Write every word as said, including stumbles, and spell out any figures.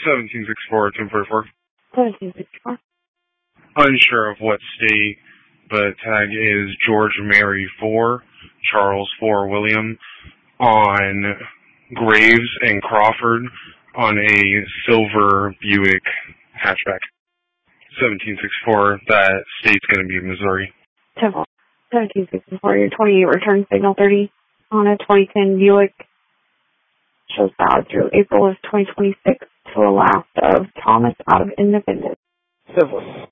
seventeen sixty-four, two forty-four. seventeen sixty-four. Unsure of what state, but tag is George Mary four, Charles four William, on Graves and Crawford on a silver Buick hatchback. seventeen sixty-four, that state's going to be Missouri. seventeen sixty-four, your twenty-eight return signal thirty on a twenty ten Buick. Shows valid through April of twenty twenty-six to the last of Thomas out of Independence. Civil.